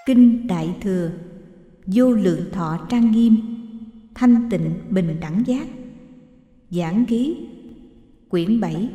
Kinh Đại Thừa, Vô Lượng Thọ trang nghiêm, thanh tịnh bình đẳng giác. Giảng ký, quyển 7.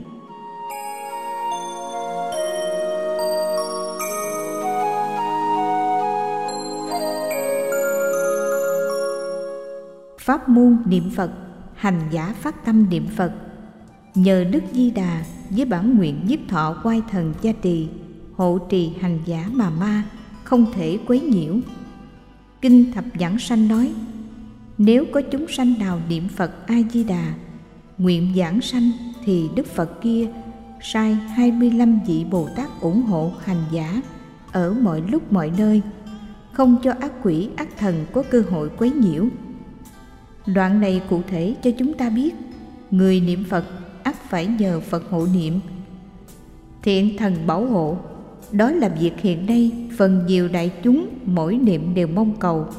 Pháp môn niệm Phật, hành giả phát tâm niệm Phật. Nhờ Đức Di Đà với bản nguyện nhiếp thọ oai thần gia trì, hộ trì hành giả mà ma không thể quấy nhiễu. Kinh Thập Giảng Sanh nói: nếu có chúng sanh nào niệm Phật A Di Đà, nguyện giảng sanh, thì Đức Phật kia sai 25 vị Bồ Tát ủng hộ hành giả ở mọi lúc mọi nơi, không cho ác quỷ ác thần có cơ hội quấy nhiễu. Đoạn này cụ thể cho chúng ta biết, người niệm Phật ắt phải nhờ Phật hộ niệm, thiện thần bảo hộ. Đó là việc hiện nay phần nhiều đại chúng mỗi niệm đều mong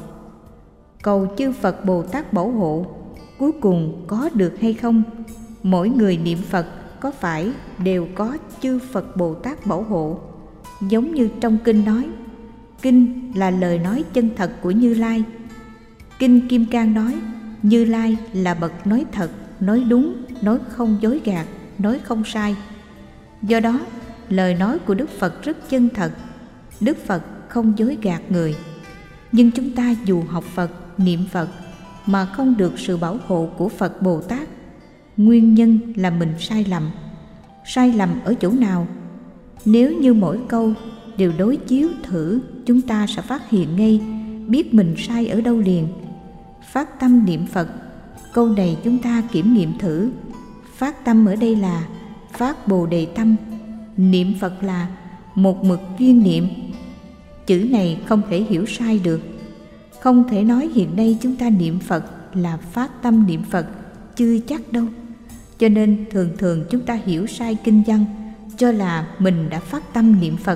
cầu chư Phật Bồ Tát bảo hộ. Cuối cùng có được hay không, mỗi người niệm Phật có phải đều có chư Phật Bồ Tát bảo hộ. Giống như trong kinh nói, kinh là lời nói chân thật của Như Lai. Kinh Kim Cang nói Như Lai là bậc nói thật, nói đúng, nói không dối gạt, nói không sai. Do đó lời nói của Đức Phật rất chân thật. Đức Phật không dối gạt người. Nhưng chúng ta dù học Phật, niệm Phật mà không được sự bảo hộ của Phật Bồ Tát, nguyên nhân là mình sai lầm. Sai lầm ở chỗ nào? Nếu như mỗi câu đều đối chiếu thử, chúng ta sẽ phát hiện ngay, biết mình sai ở đâu liền. Phát tâm niệm Phật, câu này chúng ta kiểm nghiệm thử. Phát tâm ở đây là phát Bồ Đề tâm, niệm Phật là một mực chuyên niệm. Chữ này không thể hiểu sai được. Không thể nói hiện nay chúng ta niệm Phật là phát tâm niệm Phật, chưa chắc đâu. Cho nên thường chúng ta hiểu sai kinh văn, cho là mình đã phát tâm niệm Phật.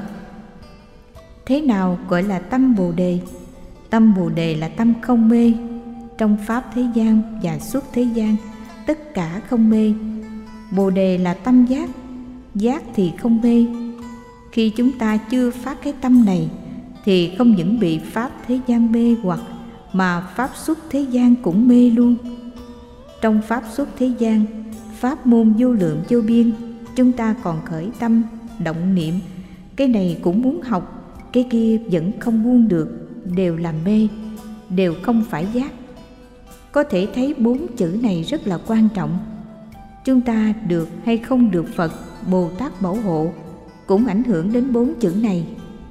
Thế nào gọi là tâm Bồ Đề? Tâm Bồ Đề là tâm không mê. Trong pháp thế gian và xuất thế gian, tất cả không mê. Bồ Đề là tâm giác, giác thì không mê. Khi chúng ta chưa phát cái tâm này, thì không những bị pháp thế gian mê hoặc, mà pháp xuất thế gian cũng mê luôn. Trong pháp xuất thế gian, pháp môn vô lượng vô biên, chúng ta còn khởi tâm, động niệm. Cái này cũng muốn học, cái kia vẫn không buông được, đều là mê, đều không phải giác. Có thể thấy 4 chữ này rất là quan trọng. Chúng ta được hay không được Phật Bồ Tát bảo hộ cũng ảnh hưởng đến 4 chữ này.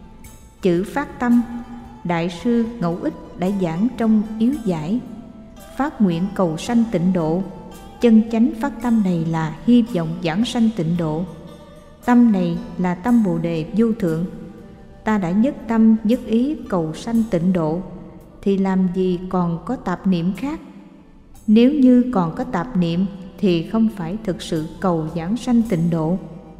Chữ phát tâm, Đại sư Ngẫu Ích đã giảng trong yếu giải. Phát nguyện cầu sanh tịnh độ, chân chánh phát tâm này là hy vọng giảng sanh tịnh độ. Tâm này là tâm Bồ Đề vô thượng. Ta đã nhất tâm nhất ý cầu sanh tịnh độ, thì làm gì còn có tạp niệm khác? Nếu như còn có tạp niệm thì không phải thực sự cầu giảng sanh tịnh độ.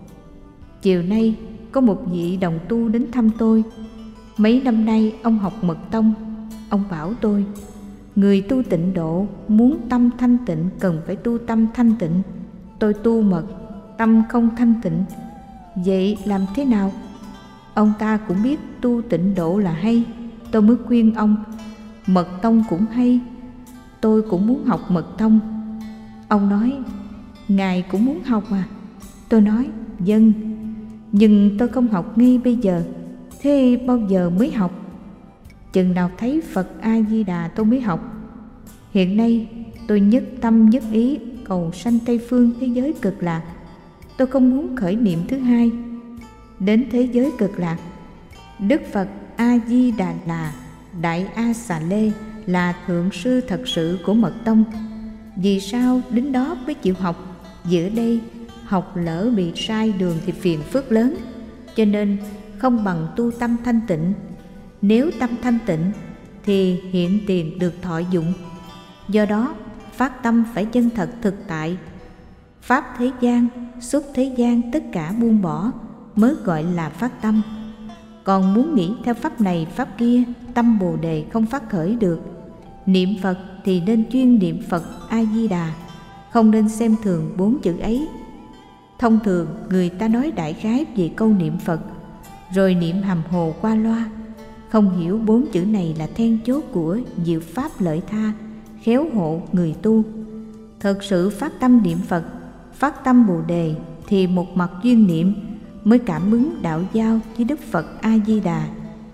Chiều nay có một vị đồng tu đến thăm tôi. Mấy năm nay ông học mật tông. Ông bảo tôi, người tu tịnh độ muốn tâm thanh tịnh cần phải tu tâm thanh tịnh. Tôi tu mật, tâm không thanh tịnh, vậy làm thế nào? Ông ta cũng biết tu tịnh độ là hay. Tôi mới khuyên ông, mật tông cũng hay, tôi cũng muốn học mật tông. Ông nói, ngài cũng muốn học à? Tôi nói, vâng, nhưng tôi không học ngay bây giờ. Thế bao giờ mới học? Chừng nào thấy Phật A Di Đà tôi mới học. Hiện nay tôi nhất tâm nhất ý cầu sanh Tây phương thế giới cực lạc. Tôi không muốn khởi niệm thứ hai. Đến thế giới cực lạc, Đức Phật A Di Đà là Đại A Xà Lê, là thượng sư thật sự của mật tông. Vì sao đến đó mới chịu học? Giữa đây học lỡ bị sai đường thì phiền phức lớn. Cho nên không bằng tu tâm thanh tịnh. Nếu tâm thanh tịnh thì hiện tiền được thọ dụng. Do đó phát tâm phải chân thật thực tại. Pháp thế gian, xuất thế gian tất cả buông bỏ mới gọi là phát tâm. Còn muốn nghĩ theo pháp này pháp kia, tâm Bồ Đề không phát khởi được. Niệm Phật thì nên chuyên niệm Phật A Di Đà, không nên xem thường 4 chữ ấy. Thông thường người ta nói đại khái về câu niệm Phật, rồi niệm hàm hồ qua loa, Không hiểu 4 chữ này là then chốt của diệu pháp lợi tha, khéo hộ người tu. Thật sự phát tâm niệm Phật, phát tâm Bồ Đề thì một mặt duyên niệm mới cảm ứng đạo giao với Đức Phật A-di-đà.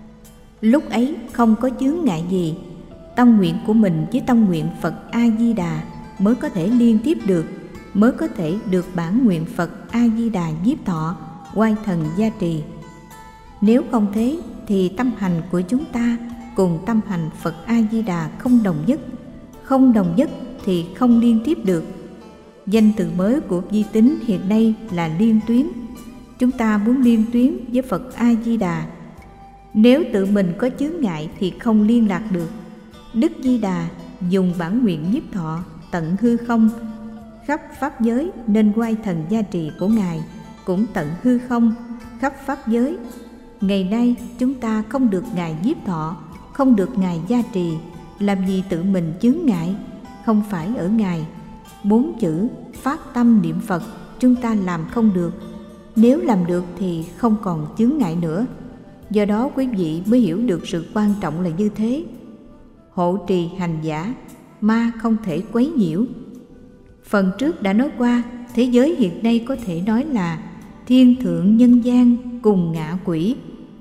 Lúc ấy không có chướng ngại gì, tâm nguyện của mình với tâm nguyện Phật A-di-đà mới có thể liên tiếp được, mới có thể được bản nguyện Phật A-di-đà nhiếp thọ, oai thần gia trì. Nếu không thế thì tâm hành của chúng ta cùng tâm hành Phật A-di-đà không đồng nhất. Không đồng nhất thì không liên tiếp được. Danh từ mới của vi tính hiện nay là liên tuyến. Chúng ta muốn liên tuyến với Phật A-di-đà. Nếu tự mình có chướng ngại thì không liên lạc được. Đức Di Đà dùng bản nguyện nhiếp thọ tận hư không, khắp pháp giới, nên oai thần gia trì của Ngài cũng tận hư không, khắp pháp giới. Ngày nay chúng ta không được Ngài nhiếp thọ, không được Ngài gia trì, làm gì tự mình chướng ngại? Không phải ở Ngài. 4 chữ phát tâm niệm Phật chúng ta làm không được. Nếu làm được thì không còn chướng ngại nữa. Do đó quý vị mới hiểu được sự quan trọng là như thế. Hộ trì hành giả, ma không thể quấy nhiễu. Phần trước đã nói qua, thế giới hiện nay có thể nói là thiên thượng nhân gian cùng ngạ quỷ.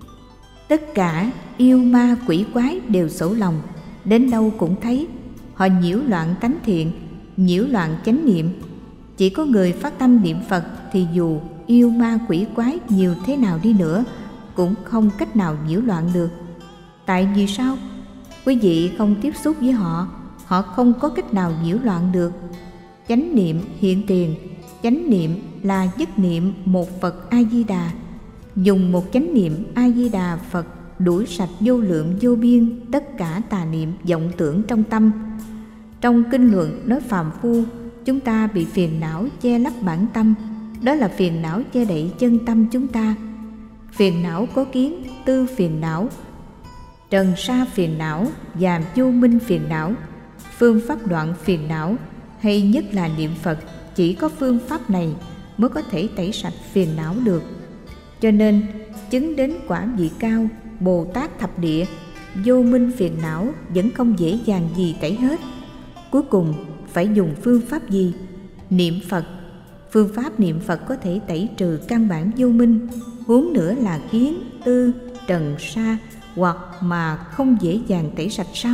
Tất cả yêu ma quỷ quái đều xấu lòng, đến đâu cũng thấy. Họ nhiễu loạn tánh thiện, nhiễu loạn chánh niệm. Chỉ có người phát tâm niệm Phật thì dù yêu ma quỷ quái nhiều thế nào đi nữa cũng không cách nào nhiễu loạn được. Tại vì sao? Quý vị không tiếp xúc với họ, họ không có cách nào nhiễu loạn được. Chánh niệm hiện tiền, chánh niệm là nhất niệm một Phật A-di-đà. Dùng một chánh niệm A-di-đà Phật đuổi sạch vô lượng vô biên tất cả tà niệm vọng tưởng trong tâm. Trong kinh luận nói phàm phu, chúng ta bị phiền não che lấp bản tâm, đó là phiền não che đậy chân tâm chúng ta. Phiền não có kiến, tư phiền não, trần sa phiền não và vô minh phiền não. Phương pháp đoạn phiền não hay nhất là niệm Phật, chỉ có phương pháp này mới có thể tẩy sạch phiền não được. Cho nên chứng đến quả vị cao Bồ Tát thập địa, vô minh phiền não vẫn không dễ dàng gì tẩy hết. Cuối cùng phải dùng phương pháp gì? Niệm Phật. Phương pháp niệm Phật có thể tẩy trừ căn bản vô minh, huống nữa là kiến, tư, trần sa, hoặc mà không dễ dàng tẩy sạch sao?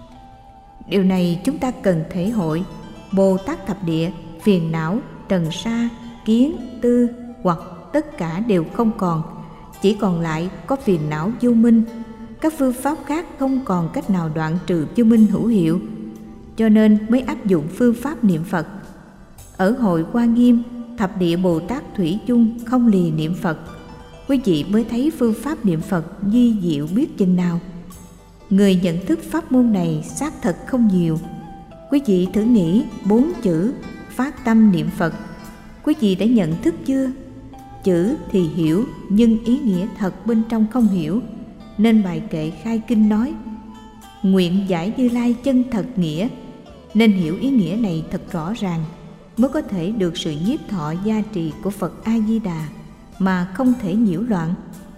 Điều này chúng ta cần thể hội. Bồ Tát thập địa, phiền não, trần sa, kiến, tư, hoặc tất cả đều không còn, chỉ còn lại có phiền não vô minh. Các phương pháp khác không còn cách nào đoạn trừ vô minh hữu hiệu, cho nên mới áp dụng phương pháp niệm Phật. Ở hội Hoa Nghiêm, thập địa Bồ Tát thủy chung không lìa niệm Phật. Quý vị mới thấy phương pháp niệm Phật vi diệu biết chừng nào. Người nhận thức pháp môn này xác thật không nhiều. Quý vị thử nghĩ 4 chữ phát tâm niệm Phật, quý vị đã nhận thức chưa? Chữ thì hiểu, nhưng ý nghĩa thật bên trong không hiểu. Nên bài kệ khai kinh nói: nguyện giải Như Lai chân thật nghĩa. Nên hiểu ý nghĩa này thật rõ ràng, mới có thể được sự nhiếp thọ gia trì của Phật A-di-đà mà không thể nhiễu loạn.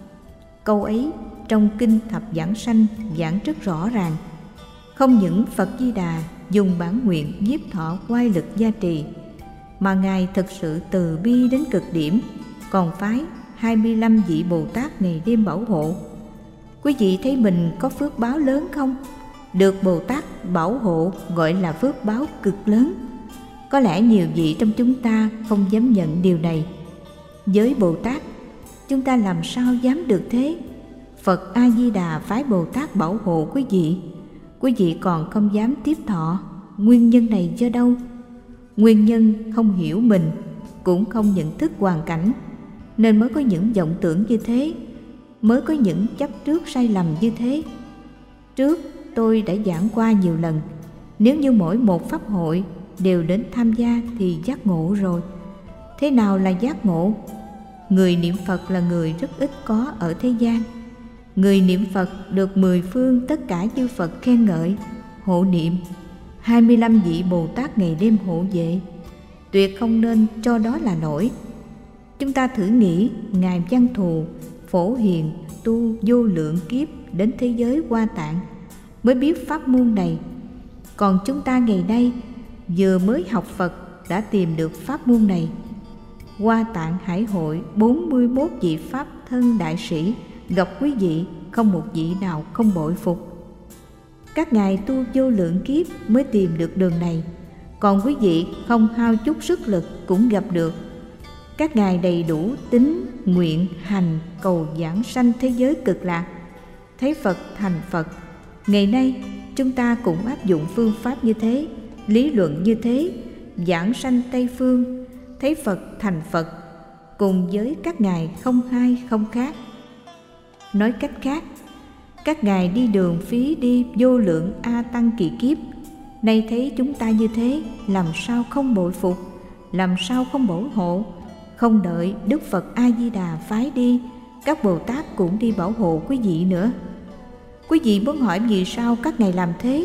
Câu ấy trong kinh Thập Giảng Sanh giảng rất rõ ràng. Không những Phật Di Đà dùng bản nguyện nhiếp thọ oai lực gia trì, mà Ngài thực sự từ bi đến cực điểm, còn phái 25 vị Bồ Tát ngày đêm bảo hộ. Quý vị thấy mình có phước báo lớn không? Được Bồ Tát bảo hộ gọi là phước báo cực lớn. Có lẽ nhiều vị trong chúng ta không dám nhận điều này. Với Bồ Tát, chúng ta làm sao dám được thế? Phật A-di-đà phái Bồ Tát bảo hộ quý vị còn không dám tiếp thọ. Nguyên nhân này do đâu? Nguyên nhân không hiểu mình, cũng không nhận thức hoàn cảnh, nên mới có những vọng tưởng như thế, mới có những chấp trước sai lầm như thế. Trước tôi đã giảng qua nhiều lần, nếu như mỗi một pháp hội đều đến tham gia thì giác ngộ rồi. Thế nào là giác ngộ? Người niệm Phật là người rất ít có ở thế gian. Người niệm Phật được 10 phương tất cả chư Phật khen ngợi, hộ niệm, 25 vị Bồ Tát ngày đêm hộ vệ. Tuyệt không nên cho đó là lỗi. Chúng ta thử nghĩ Ngài Văn Thù, Phổ Hiền, tu vô lượng kiếp đến thế giới Hoa Tạng mới biết pháp môn này. Còn chúng ta ngày nay vừa mới học Phật đã tìm được pháp môn này. Hoa Tạng Hải hội 41 vị Pháp thân đại sĩ gặp quý vị, không một vị nào không bội phục. Các ngài tu vô lượng kiếp mới tìm được đường này, còn quý vị không hao chút sức lực cũng gặp được. Các ngài đầy đủ tín, nguyện, hành, cầu giảng sanh thế giới cực lạc, thấy Phật thành Phật. Ngày nay chúng ta cũng áp dụng phương pháp như thế, lý luận như thế, giảng sanh Tây Phương, thấy Phật thành Phật, cùng với các ngài không hai không khác. Nói cách khác, các ngài đi đường phí đi vô lượng A Tăng kỳ kiếp, nay thấy chúng ta như thế, làm sao không bội phục, làm sao không bảo hộ. Không đợi Đức Phật A Di Đà phái đi, các Bồ Tát cũng đi bảo hộ quý vị nữa. Quý vị muốn hỏi vì sao các ngài làm thế?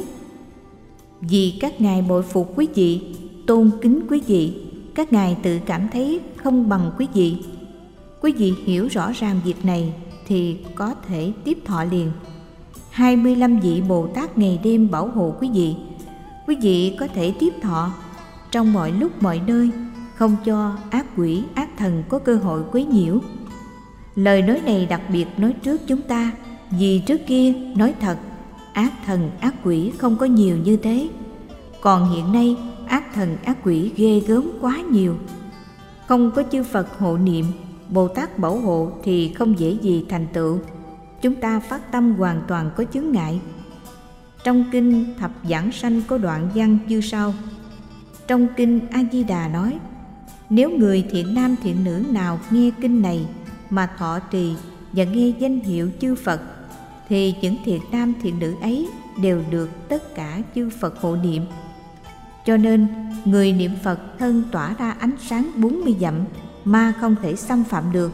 Vì các ngài bội phục quý vị, tôn kính quý vị. Các ngài tự cảm thấy không bằng quý vị. Quý vị hiểu rõ ràng việc này thì có thể tiếp thọ liền. 25 vị Bồ Tát ngày đêm bảo hộ quý vị. Quý vị có thể tiếp thọ trong mọi lúc mọi nơi, không cho ác quỷ, ác thần có cơ hội quấy nhiễu. Lời nói này đặc biệt nói trước chúng ta, vì trước kia nói thật, ác thần, ác quỷ không có nhiều như thế. Còn hiện nay ác thần, ác quỷ ghê gớm quá nhiều. Không có chư Phật hộ niệm, Bồ Tát bảo hộ thì không dễ gì thành tựu. Chúng ta phát tâm hoàn toàn có chướng ngại. Trong kinh Thập Giảng Sanh có đoạn văn như sau. Trong kinh A Di Đà nói: nếu người thiện nam thiện nữ nào nghe kinh này mà thọ trì và nghe danh hiệu chư Phật, thì những thiện nam thiện nữ ấy đều được tất cả chư Phật hộ niệm. Cho nên người niệm Phật thân tỏa ra ánh sáng 40 dặm, ma không thể xâm phạm được.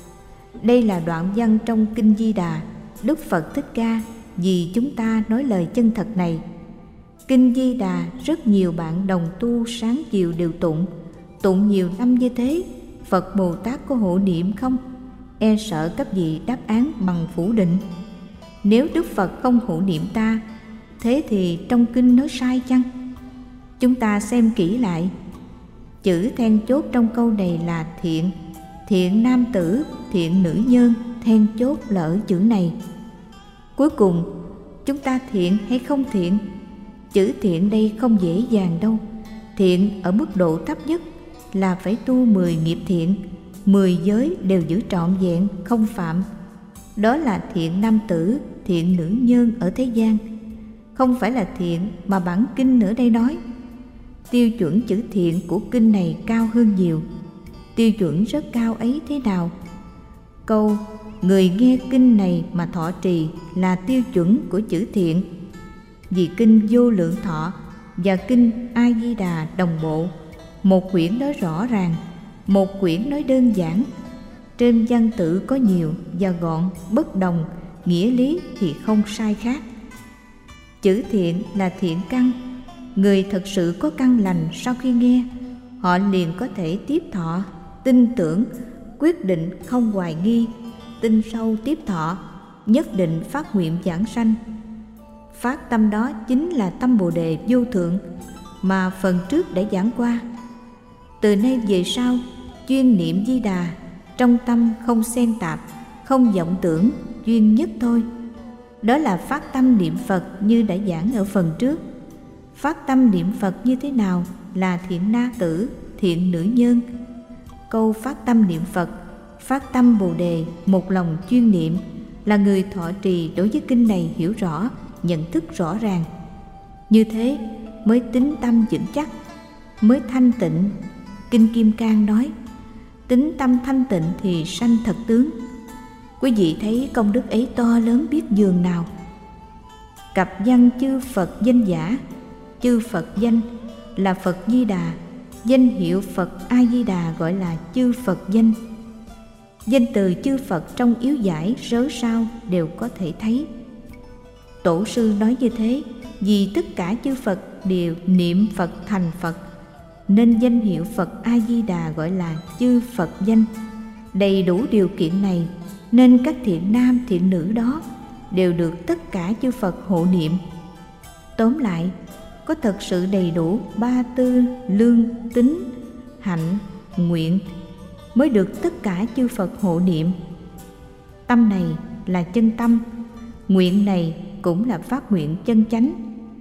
Đây là đoạn văn trong kinh Di Đà. Đức Phật Thích Ca vì chúng ta nói lời chân thật này. Kinh Di Đà rất nhiều bạn đồng tu sáng chiều đều tụng nhiều năm như thế. Phật Bồ Tát có hộ niệm không? E sợ các vị đáp án bằng phủ định. Nếu Đức Phật không hộ niệm ta, thế thì trong kinh nói sai chăng? Chúng ta xem kỹ lại. Chữ then chốt trong câu này là thiện. Thiện nam tử, thiện nữ nhân, then chốt là ở chữ này. Cuối cùng, chúng ta thiện hay không thiện? Chữ thiện đây không dễ dàng đâu. Thiện ở mức độ thấp nhất là phải tu 10 nghiệp thiện, 10 giới đều giữ trọn vẹn, không phạm. Đó là thiện nam tử, thiện nữ nhân ở thế gian. Không phải là thiện mà bản kinh ở đây nói. Tiêu chuẩn chữ thiện của kinh này cao hơn nhiều. Tiêu chuẩn rất cao ấy thế nào? Câu người nghe kinh này mà thọ trì là tiêu chuẩn của chữ thiện. Vì kinh Vô Lượng Thọ và kinh A Di Đà đồng bộ. Một quyển nói rõ ràng, một quyển nói đơn giản. Trên văn tự có nhiều và gọn, bất đồng, nghĩa lý thì không sai khác. Chữ thiện là thiện căn. Người thật sự có căn lành sau khi nghe, họ liền có thể tiếp thọ, tin tưởng, quyết định không hoài nghi, tin sâu tiếp thọ, nhất định phát nguyện giảng sanh. Phát tâm đó chính là tâm Bồ Đề vô thượng mà phần trước đã giảng qua. Từ nay về sau, chuyên niệm Di Đà, trong tâm không xen tạp, không vọng tưởng, duyên nhất thôi. Đó là phát tâm niệm Phật như đã giảng ở phần trước. Phát tâm niệm Phật như thế nào là thiện nam tử, thiện nữ nhân. Câu phát tâm niệm Phật, phát tâm Bồ Đề, một lòng chuyên niệm là người thọ trì đối với kinh này hiểu rõ, nhận thức rõ ràng. Như thế mới tín tâm vững chắc, mới thanh tịnh. Kinh Kim Cang nói, tín tâm thanh tịnh thì sanh thật tướng. Quý vị thấy công đức ấy to lớn biết nhường nào. Cặp văn chư Phật danh giả. Chư Phật danh là Phật Di Đà, danh hiệu Phật A Di Đà gọi là chư Phật danh. Danh từ chư Phật trong yếu giải rớ sao đều có thể thấy. Tổ sư nói như thế vì tất cả chư Phật đều niệm Phật thành Phật, nên danh hiệu Phật A Di Đà gọi là chư Phật danh. Đầy đủ điều kiện này nên các thiện nam thiện nữ đó đều được tất cả chư Phật hộ niệm. Tóm lại, có thật sự đầy đủ ba tư lương tín hạnh nguyện mới được tất cả chư Phật hộ niệm. Tâm này là chân tâm, nguyện này cũng là phát nguyện chân chánh.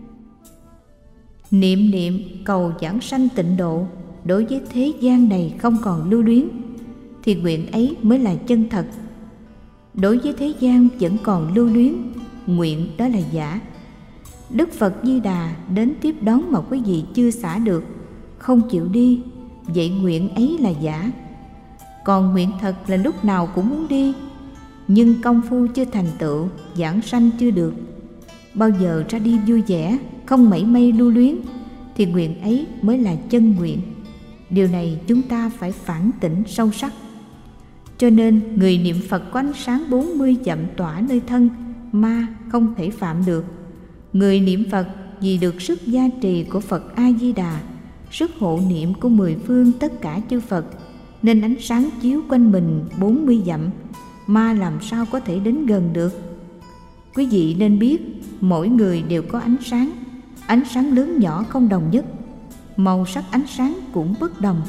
Niệm niệm cầu giảng sanh tịnh độ, đối với thế gian này không còn lưu luyến, thì nguyện ấy mới là chân thật. Đối với thế gian vẫn còn lưu luyến, nguyện đó là giả. Đức Phật Di Đà đến tiếp đón mà quý vị chưa xả được, không chịu đi, vậy nguyện ấy là giả. Còn nguyện thật là lúc nào cũng muốn đi, nhưng công phu chưa thành tựu, giảng sanh chưa được. Bao giờ ra đi vui vẻ, không mảy may lưu luyến, thì nguyện ấy mới là chân nguyện. Điều này chúng ta phải phản tỉnh sâu sắc. Cho nên người niệm Phật có ánh sáng 40 dặm tỏa nơi thân, ma không thể phạm được. Người niệm Phật vì được sức gia trì của Phật A-di-đà, sức hộ niệm của 10 phương tất cả chư Phật, nên ánh sáng chiếu quanh mình 40 dặm, ma làm sao có thể đến gần được. Quý vị nên biết, mỗi người đều có ánh sáng lớn nhỏ không đồng nhất, màu sắc ánh sáng cũng bất đồng.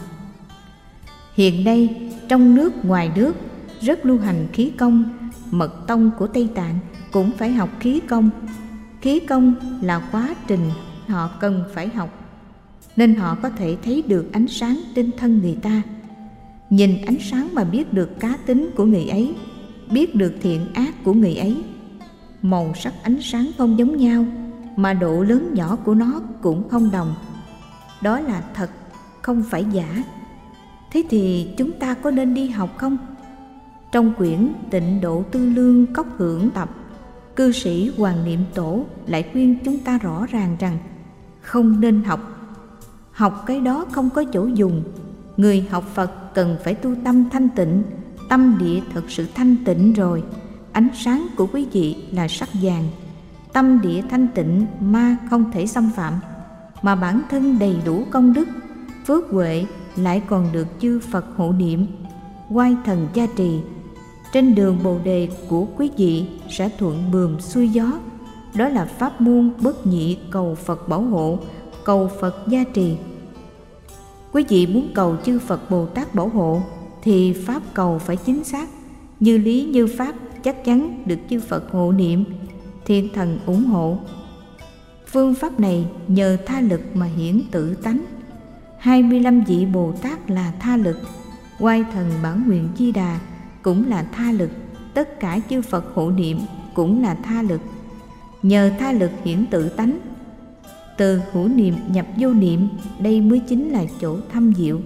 Hiện nay, trong nước ngoài nước rất lưu hành khí công, mật tông của Tây Tạng cũng phải học khí công. Khí công là quá trình họ cần phải học, nên họ có thể thấy được ánh sáng trên thân người ta. Nhìn ánh sáng mà biết được cá tính của người ấy, biết được thiện ác của người ấy. Màu sắc ánh sáng không giống nhau, mà độ lớn nhỏ của nó cũng không đồng. Đó là thật, không phải giả. Thế thì chúng ta có nên đi học không? Trong quyển Tịnh Độ Tư Lương Cốc Hưởng Tập, cư sĩ Hoàng Niệm Tổ lại khuyên chúng ta rõ ràng rằng không nên học. Học cái đó không có chỗ dùng. Người học Phật cần phải tu tâm thanh tịnh. Tâm địa thật sự thanh tịnh rồi, ánh sáng của quý vị là sắc vàng. Tâm địa thanh tịnh, ma không thể xâm phạm, mà bản thân đầy đủ công đức, phước huệ, lại còn được chư Phật hộ niệm, oai thần gia trì. Trên đường Bồ Đề của quý vị sẽ thuận buồm xuôi gió. Đó là pháp môn bất nhị cầu Phật bảo hộ, cầu Phật gia trì. Quý vị muốn cầu chư Phật Bồ Tát bảo hộ thì pháp cầu phải chính xác, như lý như pháp, chắc chắn được chư Phật hộ niệm, thiên thần ủng hộ. Phương pháp này nhờ tha lực mà hiển tự tánh. 25 vị Bồ Tát là tha lực, oai thần bản nguyện Di Đà cũng là tha lực, tất cả chư Phật hộ niệm cũng là tha lực. Nhờ tha lực hiển tự tánh, từ hữu niệm nhập vô niệm, đây mới chính là chỗ thâm diệu.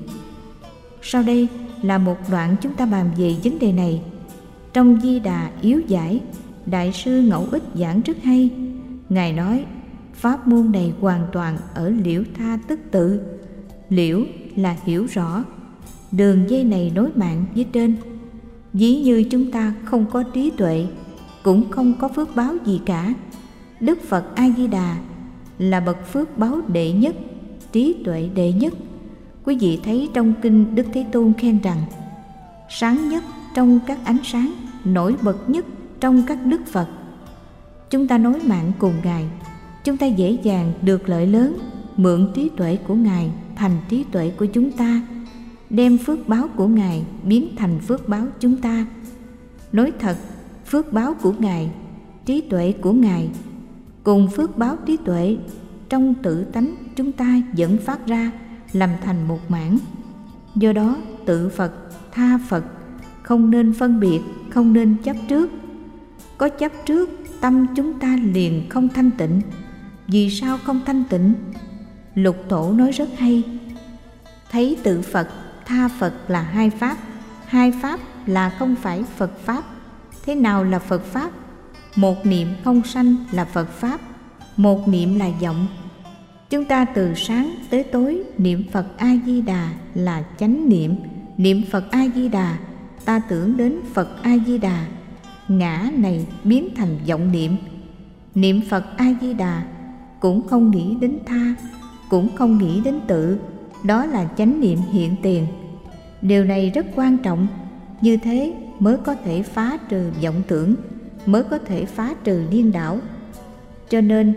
Sau đây là một đoạn chúng ta bàn về vấn đề này. Trong Di Đà Yếu Giải, Đại sư Ngẫu Ích giảng rất hay. Ngài nói, pháp môn này hoàn toàn ở liễu tha tức tự. Liễu là hiểu rõ, đường dây này nối mạng với trên. Ví như chúng ta không có trí tuệ, cũng không có phước báo gì cả. Đức Phật A-di-đà là bậc phước báo đệ nhất, trí tuệ đệ nhất. Quý vị thấy trong kinh Đức Thế Tôn khen rằng, sáng nhất trong các ánh sáng, nổi bật nhất trong các đức Phật. Chúng ta nối mạng cùng Ngài, chúng ta dễ dàng được lợi lớn, mượn trí tuệ của Ngài thành trí tuệ của chúng ta, đem phước báo của Ngài biến thành phước báo chúng ta. Nói thật, phước báo của Ngài, trí tuệ của Ngài cùng phước báo trí tuệ trong tự tánh chúng ta dẫn phát ra, làm thành một mảng. Do đó tự Phật, tha Phật không nên phân biệt, không nên chấp trước. Có chấp trước, tâm chúng ta liền không thanh tịnh. Vì sao không thanh tịnh? Lục Tổ nói rất hay, thấy tự Phật, tha Phật là hai pháp. Hai pháp là không phải Phật pháp. Thế nào là Phật pháp? Một niệm không sanh là Phật pháp, một niệm là vọng. Chúng ta từ sáng tới tối niệm Phật A-di-đà là chánh niệm. Niệm Phật A-di-đà, ta tưởng đến Phật A-di-đà, ngã này biến thành vọng niệm. Niệm Phật A-di-đà cũng không nghĩ đến tha, cũng không nghĩ đến tự, đó là chánh niệm hiện tiền. Điều này rất quan trọng. Như thế mới có thể phá trừ vọng tưởng, mới có thể phá trừ điên đảo. Cho nên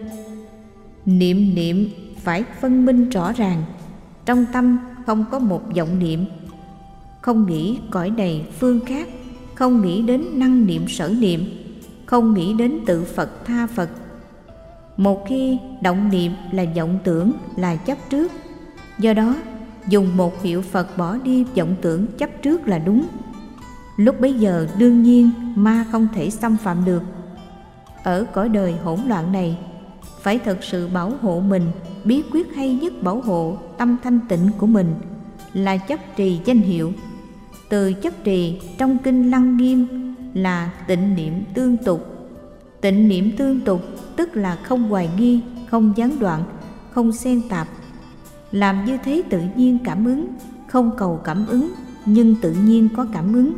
niệm niệm phải phân minh rõ ràng. Trong tâm không có một vọng niệm, không nghĩ cõi này phương khác, không nghĩ đến năng niệm sở niệm, không nghĩ đến tự Phật tha Phật. Một khi động niệm là vọng tưởng, là chấp trước. Do đó dùng một hiệu Phật bỏ đi vọng tưởng chấp trước là đúng. Lúc bấy giờ đương nhiên ma không thể xâm phạm được. Ở cõi đời hỗn loạn này, phải thật sự bảo hộ mình. Bí quyết hay nhất bảo hộ tâm thanh tịnh của mình là chấp trì danh hiệu. Từ chấp trì trong kinh Lăng Nghiêm là tịnh niệm tương tục. Tịnh niệm tương tục tức là không hoài nghi, không gián đoạn, không xen tạp. Làm như thế tự nhiên cảm ứng, không cầu cảm ứng, nhưng tự nhiên có cảm ứng.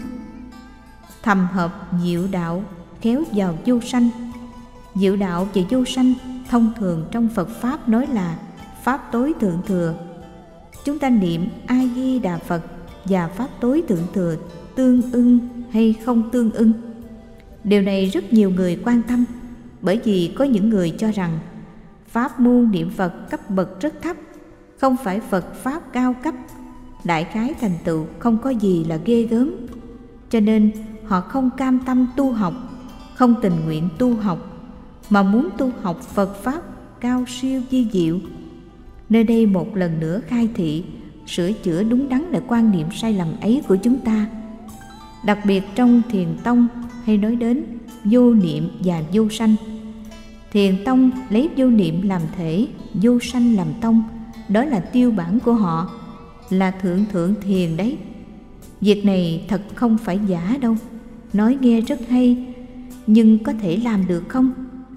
Thầm hợp diệu đạo kéo vào vô sanh. Diệu đạo và vô sanh thông thường trong Phật Pháp nói là Pháp tối thượng thừa. Chúng ta niệm A Di Đà Phật và Pháp tối thượng thừa tương ưng hay không tương ưng? Điều này rất nhiều người quan tâm, bởi vì có những người cho rằng pháp môn niệm Phật cấp bậc rất thấp, không phải Phật Pháp cao cấp, đại khái thành tựu không có gì là ghê gớm. Cho nên họ không cam tâm tu học, không tình nguyện tu học, mà muốn tu học Phật Pháp cao siêu vi diệu. Nơi đây một lần nữa khai thị, sửa chữa đúng đắn lại quan niệm sai lầm ấy của chúng ta. Đặc biệt trong Thiền Tông hay nói đến vô niệm và vô sanh. Thiền Tông lấy vô niệm làm thể, vô sanh làm tông. Đó là tiêu bản của họ, là thượng thượng thiền đấy. Việc này thật không phải giả đâu. Nói nghe rất hay, nhưng có thể làm được không?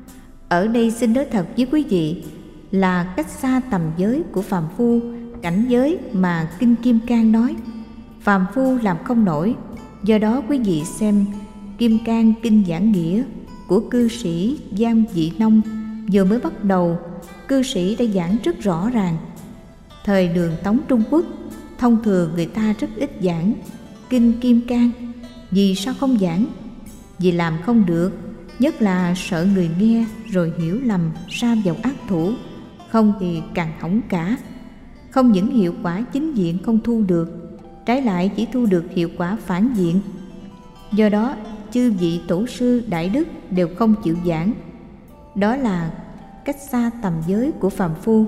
Ở đây xin nói thật với quý vị là cách xa tầm giới của phàm phu, cảnh giới mà Kinh Kim Cang nói. Phàm phu làm không nổi. Do đó quý vị xem Kim Cang Kinh Giảng Nghĩa của cư sĩ Giang Dị Nông vừa mới bắt đầu, cư sĩ đã giảng rất rõ ràng. Thời Đường Tống Trung Quốc, thông thường người ta rất ít giảng Kinh Kim Cang. Vì sao không giảng? Vì làm không được, nhất là sợ người nghe rồi hiểu lầm sa vào ác thủ, không thì càng hỏng cả. Không những hiệu quả chính diện không thu được, trái lại chỉ thu được hiệu quả phản diện. Do đó chư vị tổ sư đại đức đều không chịu giảng. Đó là cách xa tầm giới của phàm phu.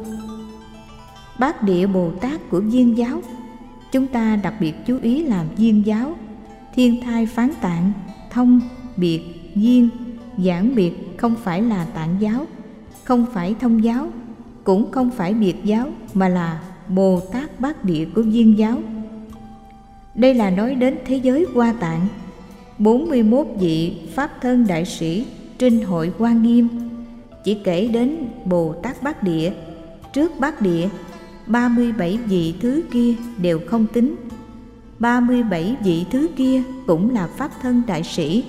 Bát Địa Bồ Tát của Viên giáo, chúng ta đặc biệt chú ý là Viên giáo. Thiên thai phán tạng, thông, biệt, viên, giảng biệt không phải là Tạng giáo, không phải thông giáo, cũng không phải biệt giáo, mà là Bồ Tát Bát Địa của Viên giáo. Đây là nói đến thế giới Hoa Tạng. 41 vị Pháp thân đại sĩ trên hội Hoa Nghiêm chỉ kể đến Bồ Tát Bát Địa. Trước Bát Địa, 37 vị thứ kia đều không tính. 37 vị thứ kia cũng là Pháp thân đại sĩ.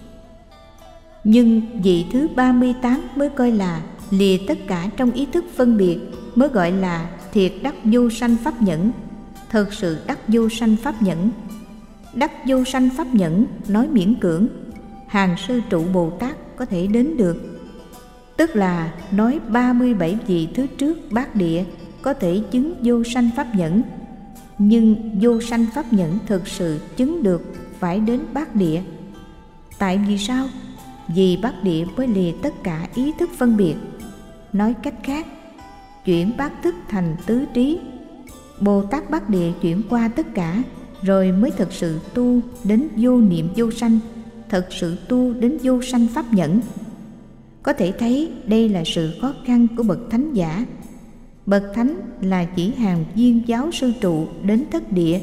Nhưng vị thứ 38 mới coi là lìa tất cả trong ý thức phân biệt, mới gọi là thiệt đắc vô sanh pháp nhẫn. Thật sự đắc vô sanh pháp nhẫn. Đắc vô sanh pháp nhẫn nói miễn cưỡng, hàng sư trụ Bồ Tát có thể đến được. Tức là nói 37 vị thứ trước Bát Địa có thể chứng vô sanh pháp nhẫn. Nhưng vô sanh pháp nhẫn thực sự chứng được phải đến Bát Địa. Tại vì sao? Vì Bát Địa mới lìa tất cả ý thức phân biệt. Nói cách khác, chuyển bát thức thành tứ trí. Bồ Tát Bát Địa chuyển qua tất cả, rồi mới thực sự tu đến vô niệm vô sanh, thực sự tu đến vô sanh pháp nhẫn. Có thể thấy đây là sự khó khăn của bậc thánh giả. Bậc thánh là chỉ hàng Viên giáo sư trụ đến thất địa,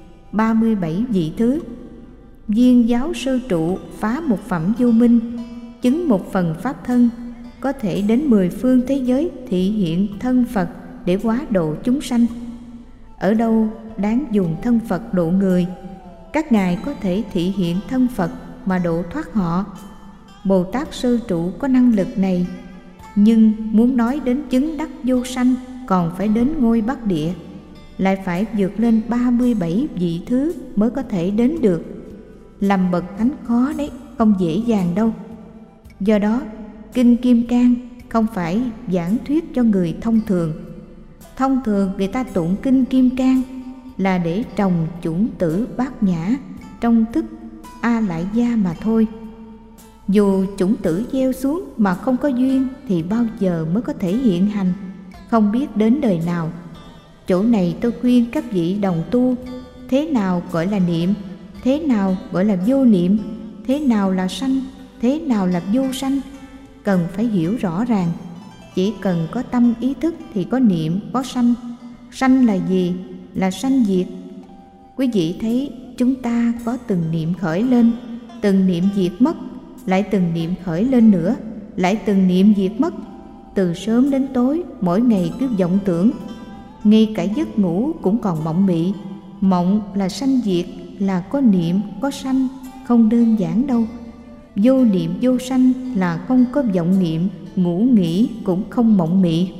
37 vị thứ. Viên giáo sư trụ phá một phẩm vô minh, chứng một phần pháp thân, có thể đến 10 phương thế giới thị hiện thân Phật để hóa độ chúng sanh. Ở đâu đáng dùng thân Phật độ người, các ngài có thể thị hiện thân Phật mà độ thoát họ. Bồ Tát sư trụ có năng lực này, nhưng muốn nói đến chứng đắc vô sanh còn phải đến ngôi Bát Địa, lại phải vượt lên 37 vị thứ mới có thể đến được. làm bậc thánh khó đấy, không dễ dàng đâu. Do đó, Kinh Kim Cang không phải giảng thuyết cho người thông thường. Thông thường người ta tụng Kinh Kim Cang là để trồng chủng tử bát nhã trong thức A Lại Gia mà thôi. Dù chủng tử gieo xuống mà không có duyên thì bao giờ mới có thể hiện hành, không biết đến đời nào. Chỗ này tôi khuyên các vị đồng tu, thế nào gọi là niệm, thế nào gọi là vô niệm, thế nào là sanh, thế nào là vô sanh, cần phải hiểu rõ ràng. Chỉ cần có tâm ý thức thì có niệm, có sanh. Sanh là gì? Là sanh diệt. Quý vị thấy chúng ta có từng niệm khởi lên, từng niệm diệt mất, lại từng niệm khởi lên nữa, lại từng niệm diệt mất. Từ sớm đến tối, mỗi ngày cứ vọng tưởng. Ngay cả giấc ngủ cũng còn mộng mị. Mộng là sanh diệt, là có niệm, có sanh, không đơn giản đâu. Vô niệm vô sanh là không có vọng niệm, ngủ nghỉ cũng không mộng mị.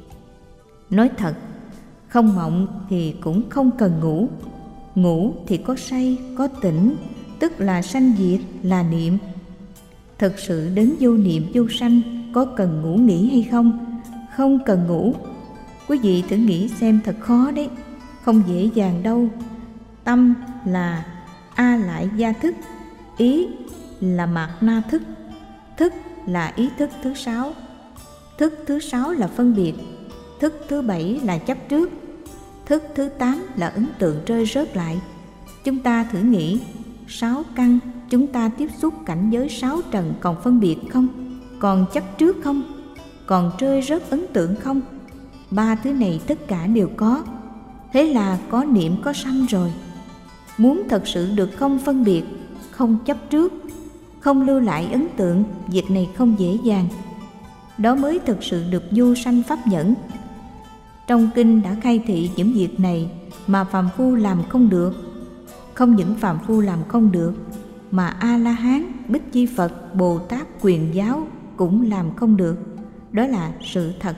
Nói thật, không mộng thì cũng không cần ngủ. Ngủ thì có say, có tỉnh, tức là sanh diệt, là niệm. Thực sự đến vô niệm vô sanh có cần ngủ nghỉ hay không? Không cần ngủ. Quý vị thử nghĩ xem, thật khó đấy, không dễ dàng đâu. Tâm là A Lại Gia thức, ý là Mạt Na thức, thức là ý thức thứ 6, thức thứ 6 là phân biệt, thức thứ 7 là chấp trước, thức thứ 8 là ấn tượng rơi rớt lại. Chúng ta thử nghĩ, 6 căn chúng ta tiếp xúc cảnh giới 6 trần còn phân biệt không? Còn chấp trước không? Còn rơi rớt ấn tượng không? 3 thứ này tất cả đều có. Thế là có niệm, có sanh rồi. Muốn thật sự được không phân biệt, không chấp trước, không lưu lại ấn tượng, việc này không dễ dàng. Đó mới thực sự được vô sanh pháp nhẫn. Trong kinh đã khai thị những việc này mà phàm phu làm không được. Không những phàm phu làm không được, mà A-la-hán, Bích Chi Phật, Bồ Tát, Quyền Giáo cũng làm không được. Đó là sự thật.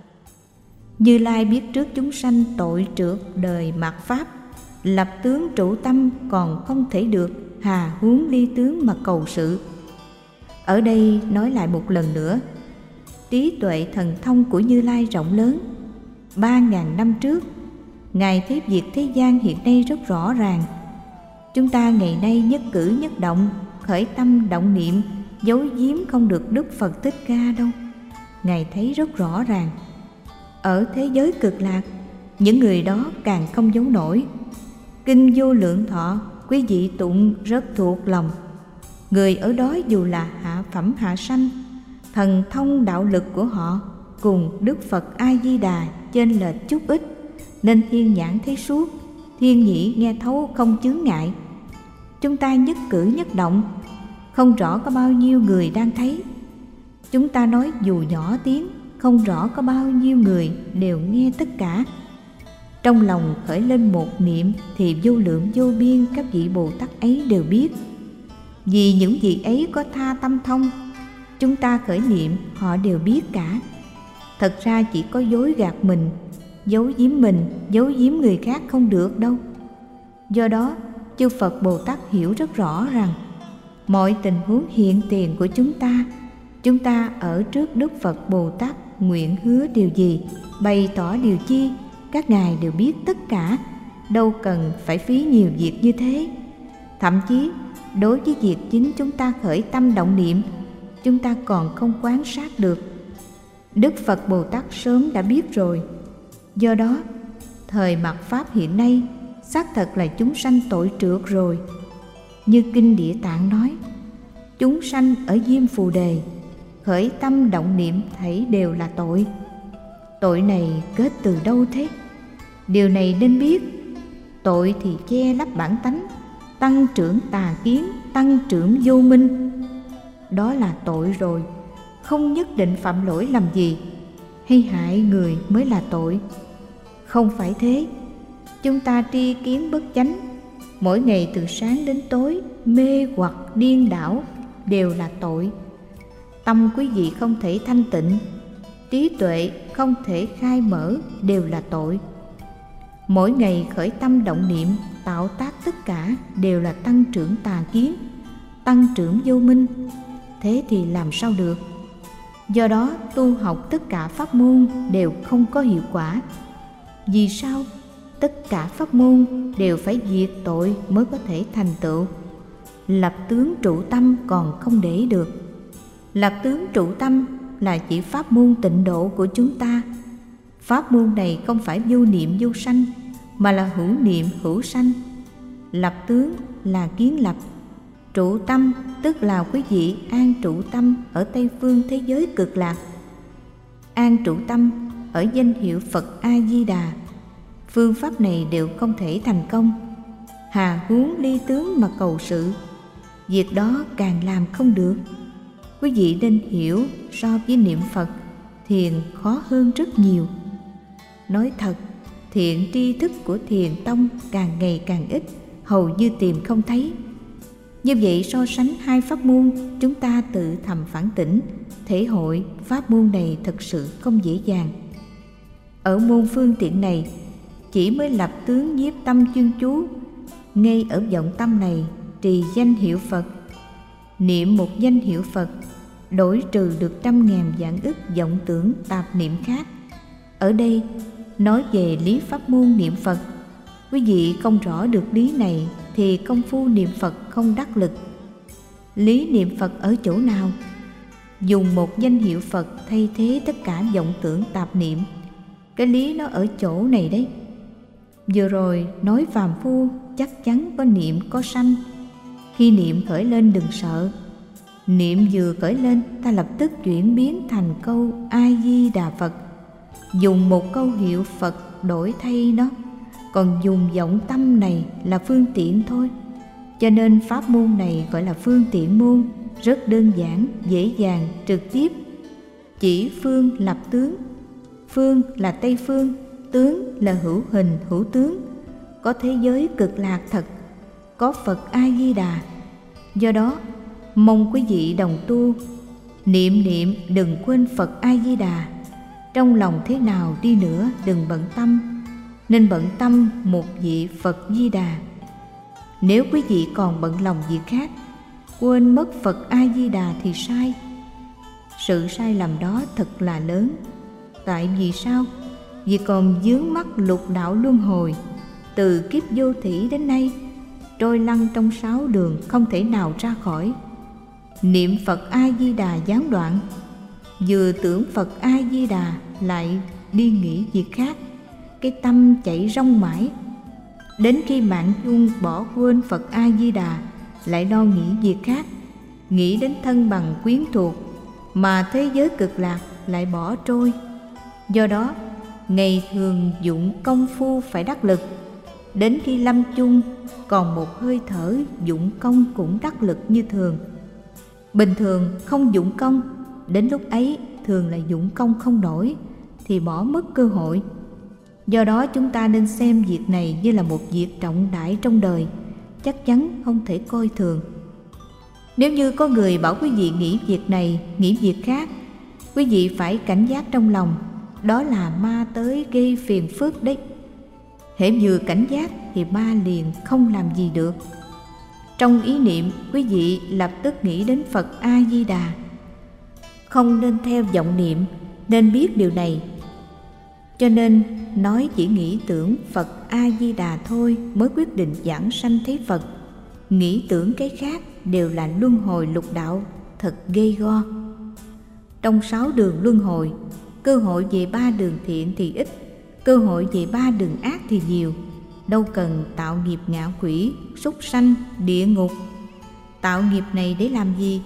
Như Lai biết trước chúng sanh tội trượt đời mạt pháp, lập tướng trụ tâm còn không thể được, hà huống ly tướng mà cầu sự. Ở đây nói lại một lần nữa, trí tuệ thần thông của Như Lai rộng lớn. 3.000 năm trước, Ngài thấy việc thế gian hiện nay rất rõ ràng. Chúng ta ngày nay nhất cử nhất động, khởi tâm động niệm, giấu giếm không được Đức Phật Thích Ca đâu. Ngài thấy rất rõ ràng. Ở thế giới cực lạc, những người đó càng không giấu nổi. Kinh Vô Lượng Thọ, quý vị tụng rất thuộc lòng. Người ở đó dù là hạ phẩm hạ sanh, thần thông đạo lực của họ cùng Đức Phật A-di-đà chênh lệch chút ít, nên thiên nhãn thấy suốt, thiên nhĩ nghe thấu không chướng ngại. Chúng ta nhất cử nhất động, không rõ có bao nhiêu người đang thấy. Chúng ta nói dù nhỏ tiếng, không rõ có bao nhiêu người đều nghe tất cả. Trong lòng khởi lên một niệm thì vô lượng vô biên các vị Bồ Tát ấy đều biết. Vì những vị ấy có tha tâm thông, chúng ta khởi niệm họ đều biết cả. Thật ra chỉ có dối gạt mình, giấu giếm người khác không được đâu. Do đó, chư Phật Bồ Tát hiểu rất rõ rằng mọi tình huống hiện tiền của chúng ta ở trước Đức Phật Bồ Tát nguyện hứa điều gì, bày tỏ điều chi, các ngài đều biết tất cả, đâu cần phải phí nhiều việc như thế. Thậm chí đối với việc chính chúng ta khởi tâm động niệm, chúng ta còn không quan sát được. Đức Phật Bồ Tát sớm đã biết rồi. Do đó, thời mạt Pháp hiện nay xác thật là chúng sanh tội trượt rồi. Như Kinh Địa Tạng nói, chúng sanh ở Diêm Phù Đề, khởi tâm động niệm thảy đều là tội. Tội này kết từ đâu thế? Điều này nên biết. Tội thì che lấp bản tánh, tăng trưởng tà kiến, tăng trưởng vô minh. Đó là tội rồi, không nhất định phạm lỗi làm gì hay hại người mới là tội. Không phải thế. Chúng ta tri kiến bất chánh, mỗi ngày từ sáng đến tối mê hoặc điên đảo đều là tội. Tâm quý vị không thể thanh tịnh, trí tuệ không thể khai mở đều là tội. Mỗi ngày khởi tâm động niệm, tạo tác tất cả đều là tăng trưởng tà kiến, tăng trưởng vô minh. Thế thì làm sao được? Do đó tu học tất cả pháp môn đều không có hiệu quả. Vì sao? Tất cả pháp môn đều phải diệt tội mới có thể thành tựu. Lập tướng trụ tâm còn không để được. Lập tướng trụ tâm là chỉ pháp môn tịnh độ của chúng ta. Pháp môn này không phải vô niệm vô sanh, mà là hữu niệm hữu sanh. Lập tướng là kiến lập. Trụ tâm tức là quý vị an trụ tâm ở Tây phương thế giới cực lạc. An trụ tâm ở danh hiệu Phật A-di-đà. Phương pháp này đều không thể thành công. Hà huống ly tướng mà cầu sự, việc đó càng làm không được. Quý vị nên hiểu, so với niệm Phật, thiền khó hơn rất nhiều. Nói thật, thiện tri thức của thiền tông càng ngày càng ít, hầu như tìm không thấy. Như vậy so sánh hai pháp môn, chúng ta tự thầm phản tỉnh, thể hội pháp môn này thật sự không dễ dàng. Ở môn phương tiện này, chỉ mới lập tướng nhiếp tâm chuyên chú, ngay ở vọng tâm này trì danh hiệu Phật. Niệm một danh hiệu Phật đổi trừ được 100.000 vạn ức vọng tưởng tạp niệm khác. Ở đây nói về lý pháp môn niệm Phật. Quý vị không rõ được lý này thì công phu niệm Phật không đắc lực. Lý niệm Phật ở chỗ nào? Dùng một danh hiệu Phật thay thế tất cả vọng tưởng tạp niệm. Cái lý nó ở chỗ này đấy. Vừa rồi nói phàm phu chắc chắn có niệm có sanh. Khi niệm khởi lên đừng sợ. Niệm vừa khởi lên, ta lập tức chuyển biến thành câu A-di-đà Phật. Dùng một câu hiệu Phật đổi thay nó. Còn dùng vọng tâm này là phương tiện thôi. Cho nên pháp môn này gọi là phương tiện môn, rất đơn giản, dễ dàng, trực tiếp. Chỉ phương lập tướng. Phương là Tây phương, tướng là hữu hình hữu tướng. Có thế giới cực lạc thật, có Phật A-di-đà. Do đó mong quý vị đồng tu, niệm đừng quên Phật A-di-đà. Trong lòng thế nào đi nữa đừng bận tâm, nên bận tâm một vị Phật Di Đà. Nếu quý vị còn bận lòng việc khác, quên mất Phật A-di-đà thì sai. Sự sai lầm đó thật là lớn. Tại vì sao? Vì còn vướng mắc lục đạo luân hồi, từ kiếp vô thỉ đến nay, trôi lăn trong 6 đường không thể nào ra khỏi. Niệm Phật A-di-đà gián đoạn, vừa tưởng Phật A-di-đà lại đi nghĩ việc khác, cái tâm chạy rong mãi. Đến khi mạng chung bỏ quên Phật A-di-đà, lại lo nghĩ việc khác, nghĩ đến thân bằng quyến thuộc, mà thế giới cực lạc lại bỏ trôi. Do đó ngày thường dụng công phu phải đắc lực. Đến khi lâm chung còn một hơi thở, dụng công cũng đắc lực như thường. Bình thường không dụng công, đến lúc ấy thường là dụng công không nổi thì bỏ mất cơ hội. Do đó chúng ta nên xem việc này như là một việc trọng đại trong đời, chắc chắn không thể coi thường. Nếu như có người bảo quý vị nghĩ việc này, nghĩ việc khác, quý vị phải cảnh giác trong lòng, đó là ma tới gây phiền phức đấy. Hễ vừa cảnh giác thì ma liền không làm gì được. Trong ý niệm, quý vị lập tức nghĩ đến Phật A-di-đà. Không nên theo vọng niệm, nên biết điều này. Cho nên nói chỉ nghĩ tưởng Phật A-di-đà thôi mới quyết định giảng sanh thấy Phật. Nghĩ tưởng cái khác đều là luân hồi lục đạo, thật gây go. Trong 6 đường luân hồi, cơ hội về 3 đường thiện thì ít, cơ hội về 3 đường ác thì nhiều. Đâu cần tạo nghiệp ngạ quỷ, súc sanh, địa ngục. Tạo nghiệp này để làm gì?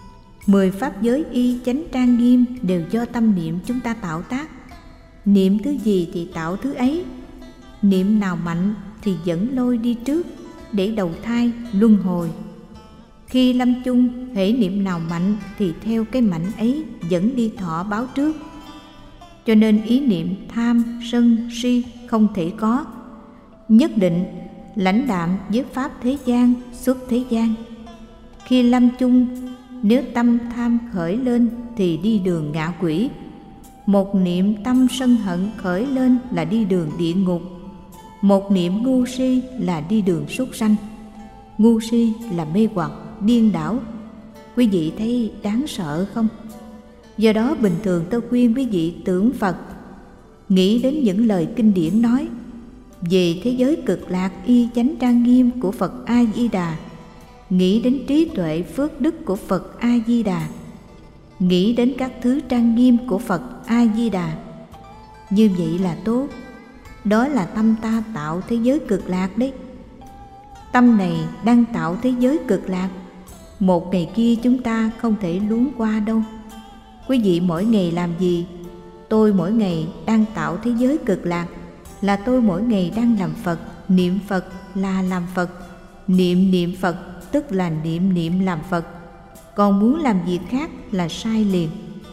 10 pháp giới y chánh trang nghiêm đều do tâm niệm chúng ta tạo tác. Niệm thứ gì thì tạo thứ ấy. Niệm nào mạnh thì dẫn lôi đi trước để đầu thai luân hồi. Khi lâm chung, hễ niệm nào mạnh thì theo cái mạnh ấy dẫn đi thọ báo trước. Cho nên ý niệm tham, sân, si không thể có. Nhất định lãnh đạm với pháp thế gian, xuất thế gian. Khi lâm chung, nếu tâm tham khởi lên thì đi đường ngạ quỷ. Một niệm tâm sân hận khởi lên là đi đường địa ngục. Một niệm ngu si là đi đường súc sanh. Ngu si là mê hoặc, điên đảo. Quý vị thấy đáng sợ không? Do đó bình thường tôi khuyên quý vị tưởng Phật, nghĩ đến những lời kinh điển nói về thế giới cực lạc y chánh trang nghiêm của Phật A Di Đà, nghĩ đến trí tuệ phước đức của Phật A Di Đà, nghĩ đến các thứ trang nghiêm của Phật A Di Đà. Như vậy là tốt. Đó là tâm ta tạo thế giới cực lạc đấy. Tâm này đang tạo thế giới cực lạc. Một ngày kia chúng ta không thể luống qua đâu. Quý vị mỗi ngày làm gì? Tôi mỗi ngày đang tạo thế giới cực lạc, là tôi mỗi ngày đang làm Phật. Niệm Phật là làm Phật. Niệm Phật tức là niệm làm Phật. Còn muốn làm việc khác là sai liền.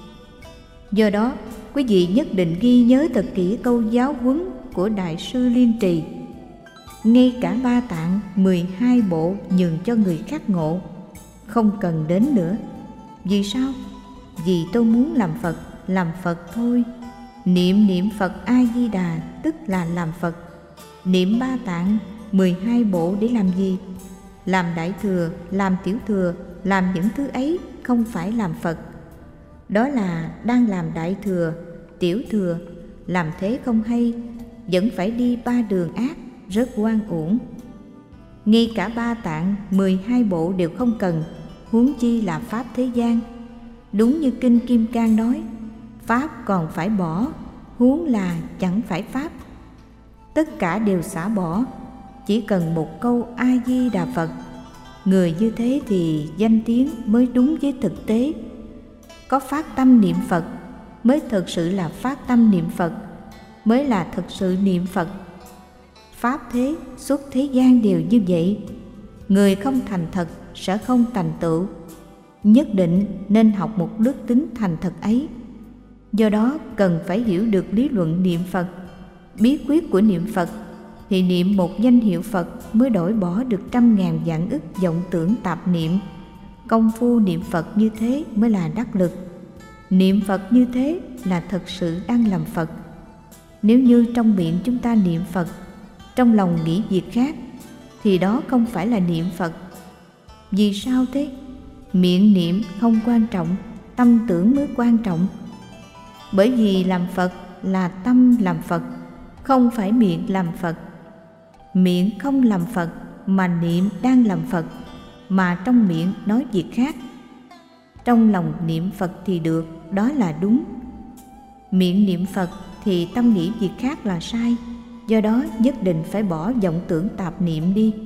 Do đó quý vị nhất định ghi nhớ thật kỹ câu giáo huấn của Đại sư Liên Trì: ngay cả 3 tạng 12 bộ nhường cho người khác ngộ, không cần đến nữa. Vì sao? Vì tôi muốn làm Phật thôi. Niệm Phật A Di Đà tức là làm Phật. Niệm 3 tạng 12 bộ để làm gì? Làm đại thừa, làm tiểu thừa, làm những thứ ấy không phải làm Phật. Đó là đang làm đại thừa, tiểu thừa. Làm thế không hay, vẫn phải đi 3 đường ác, rất oan uổng. Ngay cả 3 tạng 12 bộ đều không cần, huống chi là pháp thế gian. Đúng như Kinh Kim Cang nói, pháp còn phải bỏ, huống là chẳng phải pháp. Tất cả đều xả bỏ, chỉ cần một câu A Di Đà Phật. Người như thế thì danh tiếng mới đúng với thực tế. Có phát tâm niệm Phật mới thực sự là phát tâm niệm Phật, mới là thực sự niệm Phật. Pháp thế, xuất thế gian đều như vậy. Người không thành thật sẽ không thành tựu. Nhất định nên học một đức tính thành thật ấy. Do đó cần phải hiểu được lý luận niệm Phật, bí quyết của niệm Phật, thì niệm một danh hiệu Phật mới đổi bỏ được 100.000 vạn ức vọng tưởng tạp niệm. Công phu niệm Phật như thế mới là đắc lực. Niệm Phật như thế là thật sự đang làm Phật. Nếu như trong miệng chúng ta niệm Phật, trong lòng nghĩ việc khác, thì đó không phải là niệm Phật. Vì sao thế? Miệng niệm không quan trọng, tâm tưởng mới quan trọng. Bởi vì làm Phật là tâm làm Phật, không phải miệng làm Phật. Miệng không làm Phật mà niệm đang làm Phật, mà trong miệng nói việc khác. Trong lòng niệm Phật thì được, đó là đúng. Miệng niệm Phật thì tâm nghĩ việc khác là sai. Do đó nhất định phải bỏ vọng tưởng tạp niệm đi.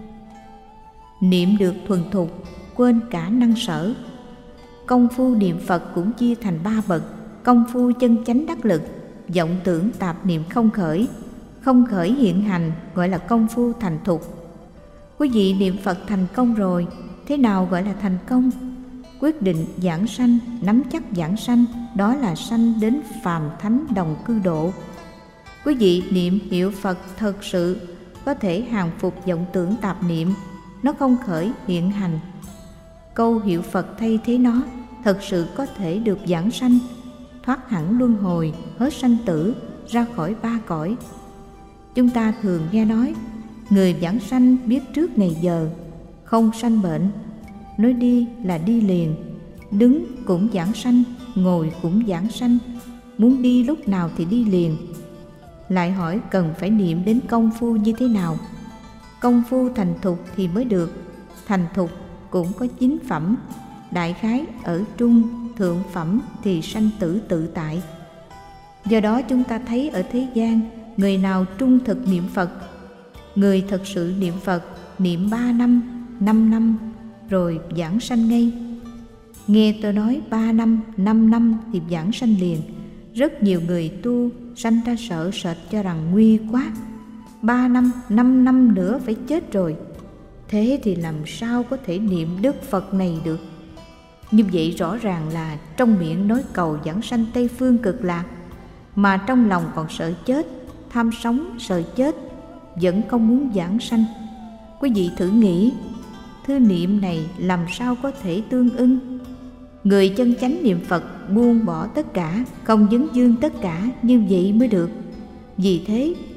Niệm được thuần thục, quên cả năng sở. Công phu niệm Phật cũng chia thành 3 bậc. Công phu chân chánh đắc lực, vọng tưởng tạp niệm không khởi hiện hành, gọi là công phu thành thục. Quý vị niệm Phật thành công rồi, thế nào gọi là thành công? Quyết định giảng sanh, nắm chắc giảng sanh, đó là sanh đến phàm thánh đồng cư độ. Quý vị niệm hiệu Phật thật sự có thể hàng phục vọng tưởng tạp niệm, nó không khởi hiện hành. Câu hiệu Phật thay thế nó, thật sự có thể được giảng sanh, thoát hẳn luân hồi, hết sanh tử, ra khỏi 3 cõi. Chúng ta thường nghe nói, người giảng sanh biết trước ngày giờ, không sanh bệnh. Nói đi là đi liền, đứng cũng giảng sanh, ngồi cũng giảng sanh, muốn đi lúc nào thì đi liền. Lại hỏi cần phải niệm đến công phu như thế nào? Công phu thành thục thì mới được. Thành thục cũng có 9 phẩm, đại khái ở trung, thượng phẩm thì sanh tử tự tại. Do đó chúng ta thấy ở thế gian, người nào trung thực niệm Phật, người thật sự niệm Phật, niệm 3 năm, 5 năm rồi giảng sanh ngay. Nghe tôi nói 3 năm, 5 năm thì giảng sanh liền. Rất nhiều người tu sanh ra sợ sệt cho rằng nguy quá, 3 năm, 5 năm nữa phải chết rồi. Thế thì làm sao có thể niệm Đức Phật này được? Như vậy rõ ràng là trong miệng nói cầu giảng sanh Tây Phương Cực Lạc, mà trong lòng còn sợ chết, tham sống sợ chết, vẫn không muốn giảng sanh. Quý vị thử nghĩ, thứ niệm này làm sao có thể tương ưng? Người chân chánh niệm Phật buông bỏ tất cả, không vấn vương tất cả, như vậy mới được. Vì thế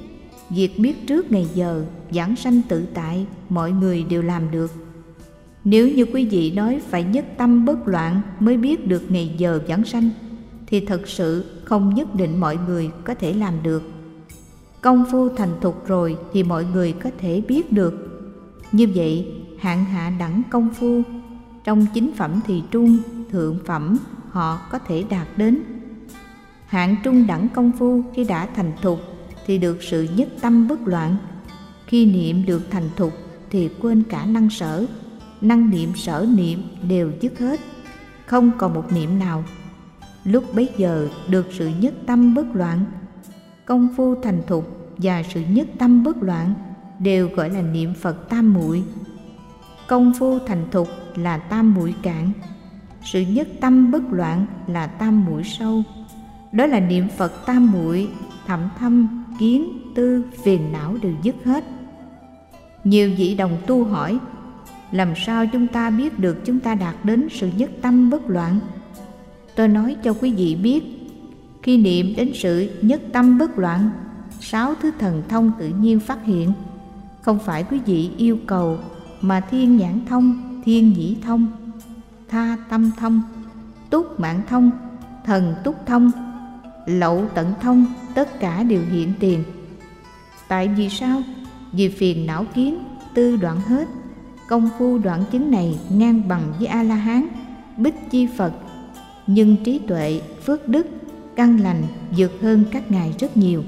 Việc biết trước ngày giờ, giảng sanh tự tại, mọi người đều làm được. Nếu như quý vị nói phải nhất tâm bất loạn mới biết được ngày giờ giảng sanh, thì thật sự không nhất định mọi người có thể làm được. Công phu thành thục rồi thì mọi người có thể biết được. Như vậy, hạng hạ đẳng công phu, trong chính phẩm thì trung, thượng phẩm họ có thể đạt đến. Hạng trung đẳng công phu khi đã thành thục thì được sự nhất tâm bất loạn. Khi niệm được thành thục thì quên cả năng sở, năng niệm sở niệm đều dứt hết, không còn một niệm nào. Lúc bấy giờ được sự nhất tâm bất loạn. Công phu thành thục và sự nhất tâm bất loạn đều gọi là niệm Phật tam muội. Công phu thành thục là tam muội cạn, sự nhất tâm bất loạn là tam muội sâu. Đó là niệm Phật tam muội, thậm thâm, kiến, tư, phiền não đều dứt hết. Nhiều vị đồng tu hỏi, làm sao chúng ta biết được chúng ta đạt đến sự nhất tâm bất loạn? Tôi nói cho quý vị biết, khi niệm đến sự nhất tâm bất loạn, 6 thứ thần thông tự nhiên phát hiện. Không phải quý vị yêu cầu, mà thiên nhãn thông, thiên nhĩ thông, tha tâm thông, túc mạng thông, thần túc thông, lậu tận thông, tất cả đều hiện tiền. Tại vì sao? Vì phiền não kiến, tư đoạn hết. Công phu đoạn chứng này ngang bằng với A-la-hán, Bích Chi Phật, nhưng trí tuệ, phước đức, căn lành vượt hơn các ngài rất nhiều.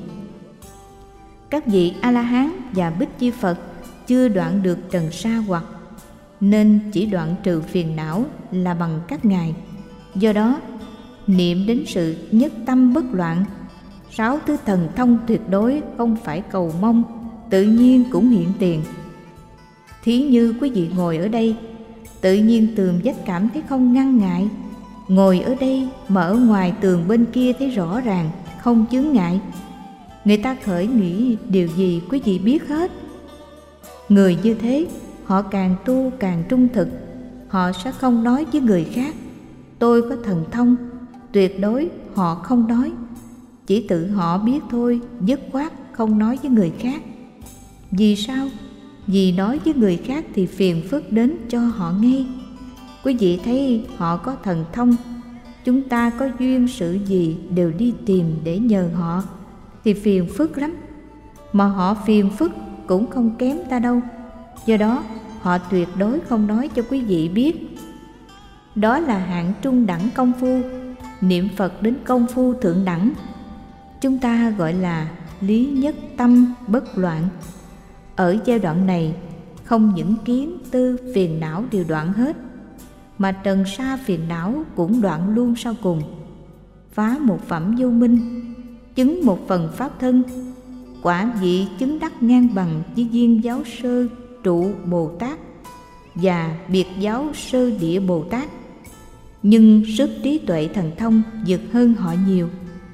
Các vị A-la-hán và Bích Chi Phật chưa đoạn được trần sa hoặc, nên chỉ đoạn trừ phiền não là bằng các ngài. Do đó, niệm đến sự nhất tâm bất loạn, 6 thứ thần thông tuyệt đối không phải cầu mong, tự nhiên cũng hiện tiền. Thí như quý vị ngồi ở đây, tự nhiên tường vách cảm thấy không ngăn ngại. Ngồi ở đây mà ở ngoài tường bên kia thấy rõ ràng, không chướng ngại. Người ta khởi nghĩ điều gì quý vị biết hết. Người như thế, họ càng tu càng trung thực. Họ sẽ không nói với người khác, tôi có thần thông. Tuyệt đối họ không nói, chỉ tự họ biết thôi, dứt khoát không nói với người khác. Vì sao? Vì nói với người khác thì phiền phức đến cho họ ngay. Quý vị thấy họ có thần thông, chúng ta có duyên sự gì đều đi tìm để nhờ họ, thì phiền phức lắm. Mà họ phiền phức cũng không kém ta đâu. Do đó họ tuyệt đối không nói cho quý vị biết. Đó là hạng trung đẳng công phu. Niệm Phật đến công phu thượng đẳng, chúng ta gọi là lý nhất tâm bất loạn. Ở giai đoạn này, không những kiến, tư, phiền não đều đoạn hết, mà trần sa phiền não cũng đoạn luôn sau cùng. Phá một phẩm vô minh, chứng một phần pháp thân, quả vị chứng đắc ngang bằng với viên giáo sơ trụ Bồ Tát và biệt giáo sơ địa Bồ Tát. Nhưng sức trí tuệ thần thông vượt hơn họ nhiều.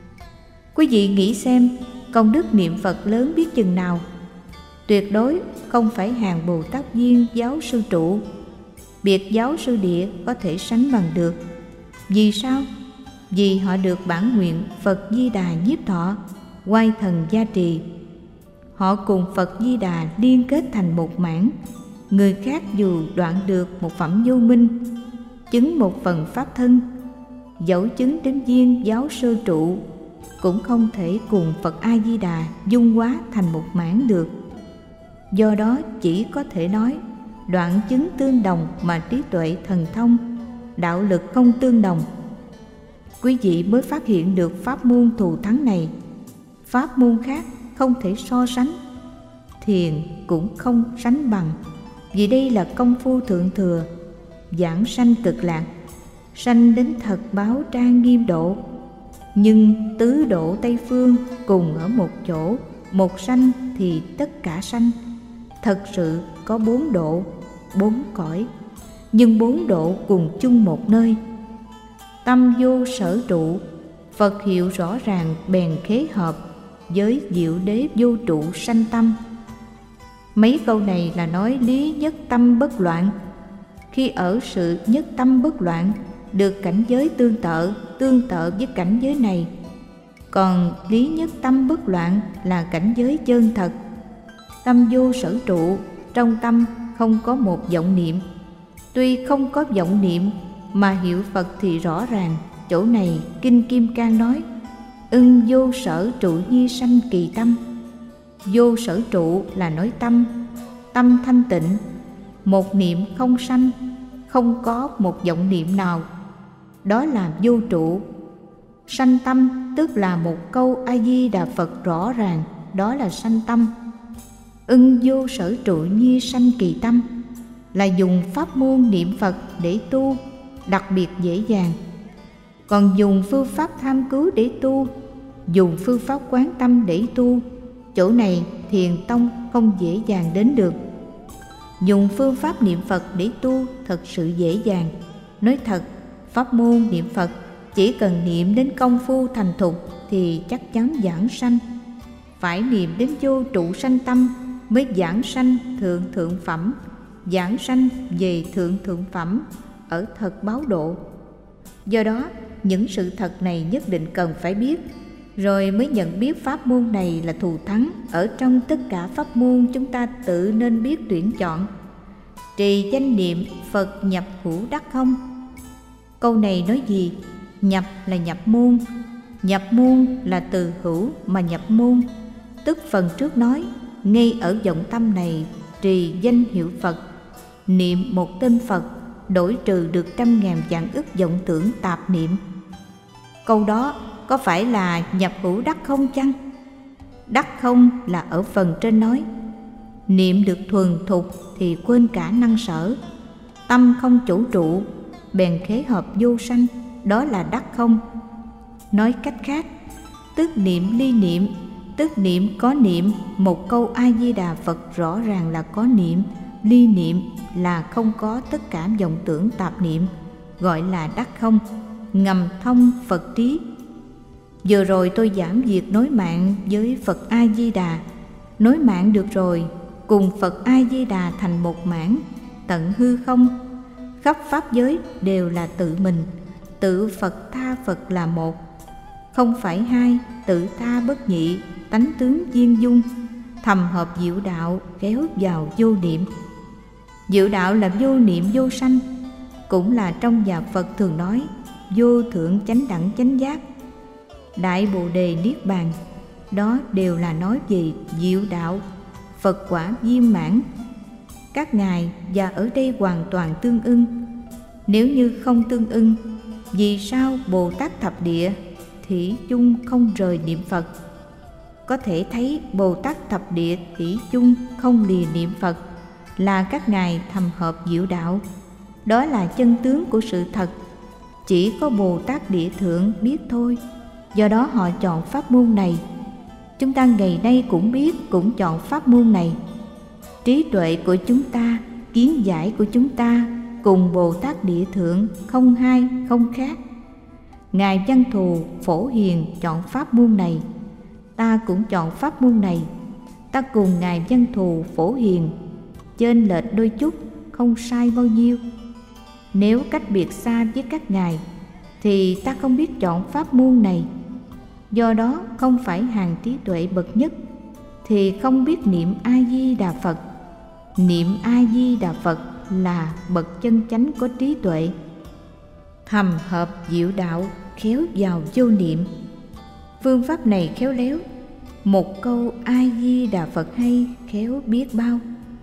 Quý vị nghĩ xem, công đức niệm Phật lớn biết chừng nào. Tuyệt đối không phải hàng Bồ Tát viên giáo sư trụ, biệt giáo sư địa có thể sánh bằng được. Vì sao? Vì họ được bản nguyện Phật Di Đà nhiếp thọ, oai thần gia trì. Họ cùng Phật Di Đà liên kết thành một mảng. Người khác dù đoạn được một phẩm vô minh, chứng một phần pháp thân, dẫu chứng đến viên giáo sơ trụ, cũng không thể cùng Phật A Di Đà dung hóa thành một mảng được. Do đó chỉ có thể nói đoạn chứng tương đồng mà trí tuệ thần thông, đạo lực không tương đồng. Quý vị mới phát hiện được pháp môn thù thắng này. Pháp môn khác không thể so sánh, thiền cũng không sánh bằng. Vì đây là công phu thượng thừa, giảng sanh cực lạc, sanh đến thật báo trang nghiêm độ. Nhưng tứ độ Tây Phương cùng ở một chỗ, một sanh thì tất cả sanh. Thật sự có 4 độ, 4 cõi, nhưng 4 độ cùng chung một nơi. Tâm vô sở trụ, Phật hiệu rõ ràng bèn khế hợp, với diệu đế vô trụ sanh tâm. Mấy câu này là nói lý nhất tâm bất loạn. Khi ở sự nhất tâm bất loạn, được cảnh giới tương tự với cảnh giới này. Còn lý nhất tâm bất loạn là cảnh giới chân thật. Tâm vô sở trụ, trong tâm không có một vọng niệm. Tuy không có vọng niệm mà hiểu Phật thì rõ ràng. Chỗ này Kinh Kim Cang nói: ưng vô sở trụ nhi sanh kỳ tâm. Vô sở trụ là nói tâm, tâm thanh tịnh, một niệm không sanh, không có một vọng niệm nào, đó là vô trụ. Sanh tâm tức là một câu A Di Đà Phật rõ ràng, đó là sanh tâm. Ưng vô sở trụ nhi sanh kỳ tâm là dùng pháp môn niệm Phật để tu đặc biệt dễ dàng. Còn dùng phương pháp tham cứu để tu, dùng phương pháp quán tâm để tu, chỗ này Thiền tông không dễ dàng đến được. Dùng phương pháp niệm Phật để tu thật sự dễ dàng. Nói thật, pháp môn niệm Phật chỉ cần niệm đến công phu thành thục thì chắc chắn giảng sanh. Phải niệm đến vô trụ sanh tâm mới giảng sanh thượng thượng phẩm, giảng sanh về thượng thượng phẩm ở thật báo độ. Do đó, những sự thật này nhất định cần phải biết, rồi mới nhận biết pháp môn này là thù thắng. Ở trong tất cả pháp môn chúng ta tự nên biết tuyển chọn. Trì danh niệm Phật nhập hữu đắc không. Câu này nói gì? Nhập là nhập môn, nhập môn là từ hữu mà nhập môn. Tức phần trước nói, ngay ở vọng tâm này trì danh hiệu Phật, niệm một tên Phật đổi trừ được 100.000 vạn ức vọng tưởng tạp niệm. Câu đó có phải là nhập hữu đắc không chăng? Đắc không là ở phần trên nói, niệm được thuần thục thì quên cả năng sở, tâm không chủ trụ, bèn khế hợp vô sanh, đó là đắc không. Nói cách khác, tức niệm ly niệm, tức niệm có niệm. Một câu A Di Đà Phật rõ ràng là có niệm, ly niệm là không có tất cả vọng tưởng tạp niệm, gọi là đắc không, ngầm thông Phật trí. Vừa rồi tôi giảng việc nối mạng với Phật A Di Đà. Nối mạng được rồi, cùng Phật A Di Đà thành một mảng, tận hư không. Khắp pháp giới đều là tự mình, tự Phật tha Phật là một, không phải hai, tự tha bất nhị, tánh tướng viên dung, thầm hợp diệu đạo kéo vào vô niệm. Diệu đạo là vô niệm vô sanh, cũng là trong nhà Phật thường nói vô thượng chánh đẳng chánh giác, đại bồ đề niết bàn. Đó đều là nói về diệu đạo, Phật quả viên mãn. Các ngài và ở đây hoàn toàn tương ưng. Nếu như không tương ưng, vì sao Bồ Tát Thập Địa thủy chung không rời niệm Phật? Có thể thấy Bồ Tát Thập Địa thủy chung không lìa niệm Phật là các ngài thầm hợp diệu đạo. Đó là chân tướng của sự thật, chỉ có Bồ Tát Địa Thượng biết thôi. Do đó họ chọn pháp môn này. Chúng ta ngày nay cũng biết, cũng chọn pháp môn này. Trí tuệ của chúng ta, kiến giải của chúng ta cùng Bồ Tát Địa Thượng không hai không khác. Ngài Văn Thù Phổ Hiền chọn pháp môn này, ta cũng chọn pháp môn này. Ta cùng Ngài Văn Thù Phổ Hiền chênh lệch đôi chút, không sai bao nhiêu. Nếu cách biệt xa với các ngài thì ta không biết chọn pháp môn này. Do đó không phải hàng trí tuệ bậc nhất thì không biết niệm A Di Đà Phật. Niệm A Di Đà Phật là bậc chân chánh có trí tuệ, thầm hợp diệu đạo khéo vào vô niệm. Phương pháp này khéo léo, một câu A Di Đà Phật hay khéo biết bao.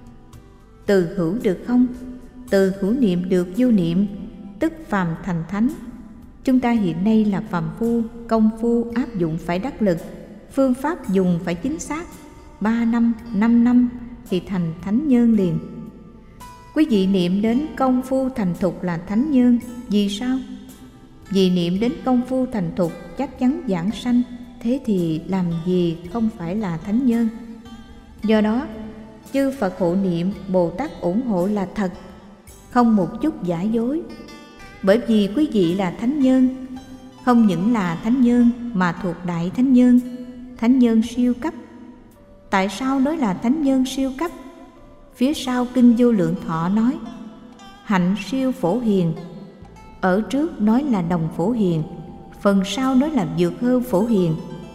Từ hữu được không? Từ hữu niệm được vô niệm, tức phàm thành thánh. Chúng ta hiện nay là phàm phu, công phu áp dụng phải đắc lực, phương pháp dùng phải chính xác. 3 năm, 5 năm thì thành thánh nhân liền. Quý vị niệm đến công phu thành thục là thánh nhân. Vì sao? Vì niệm đến công phu thành thục chắc chắn giảng sanh. Thế thì làm gì không phải là thánh nhân? Do đó chư Phật hộ niệm, Bồ Tát ủng hộ là thật, không một chút giả dối. Bởi vì quý vị là thánh nhân, không những là thánh nhân mà thuộc đại thánh nhân, thánh nhân siêu cấp. Tại sao nói là thánh nhân siêu cấp? Phía sau Kinh Vô Lượng Thọ nói hạnh siêu phổ hiền. Ở trước nói là đồng phổ hiền, phần sau nói là vượt hơn phổ hiền.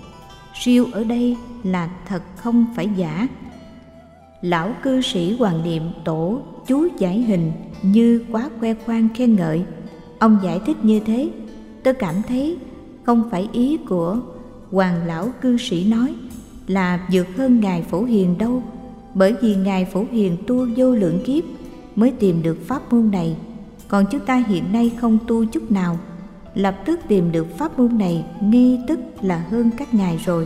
Siêu ở đây là thật không phải giả. Lão cư sĩ Hoàng Niệm Tổ chú giải hình như quá khoe khoang khen ngợi. Ông giải thích như thế, tôi cảm thấy không phải ý của Hoàng lão cư sĩ nói là vượt hơn Ngài Phổ Hiền đâu, bởi vì Ngài Phổ Hiền tu vô lượng kiếp mới tìm được pháp môn này, còn chúng ta hiện nay không tu chút nào, lập tức tìm được pháp môn này ngay tức là hơn các ngài rồi.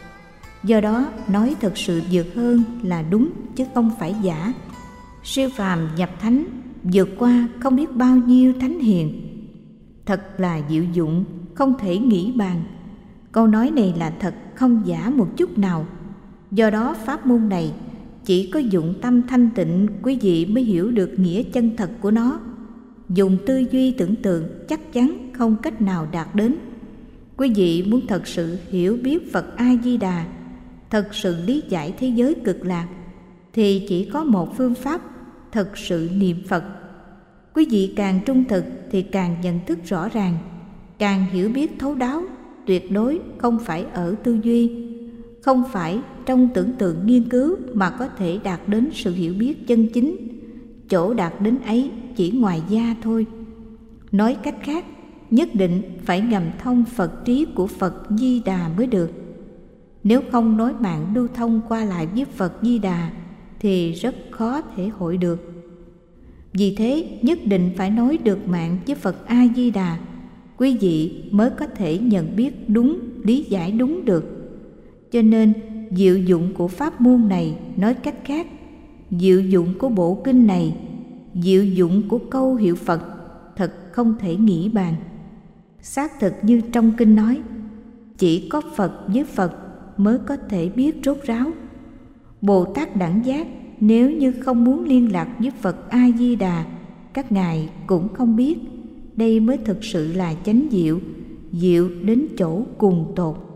Do đó nói thật sự vượt hơn là đúng chứ không phải giả. Siêu phàm nhập thánh, vượt qua không biết bao nhiêu thánh hiền, thật là diệu dụng không thể nghĩ bàn. Câu nói này là thật không giả một chút nào. Do đó pháp môn này chỉ có dụng tâm thanh tịnh quý vị mới hiểu được nghĩa chân thật của nó. Dùng tư duy tưởng tượng chắc chắn không cách nào đạt đến. Quý vị muốn thật sự hiểu biết Phật A-di-đà, thật sự lý giải thế giới cực lạc, thì chỉ có một phương pháp: thật sự niệm Phật. Quý vị càng trung thực thì càng nhận thức rõ ràng, càng hiểu biết thấu đáo. Tuyệt đối không phải ở tư duy, không phải trong tưởng tượng nghiên cứu mà có thể đạt đến sự hiểu biết chân chính. Chỗ đạt đến ấy chỉ ngoài da thôi. Nói cách khác, nhất định phải ngầm thông Phật trí của Phật Di Đà mới được. Nếu không nối mạng lưu thông qua lại với Phật Di Đà thì rất khó thể hội được. Vì thế nhất định phải nối được mạng với Phật A Di Đà, quý vị mới có thể nhận biết đúng, lý giải đúng được. Cho nên diệu dụng của pháp môn này, nói cách khác, diệu dụng của bộ kinh này, diệu dụng của câu hiệu Phật thật không thể nghĩ bàn. Xác thực như trong kinh nói, chỉ có Phật với Phật mới có thể biết rốt ráo. Bồ Tát đẳng giác nếu như không muốn liên lạc với Phật A Di Đà, các ngài cũng không biết. Đây mới thực sự là chánh diệu, diệu đến chỗ cùng tột.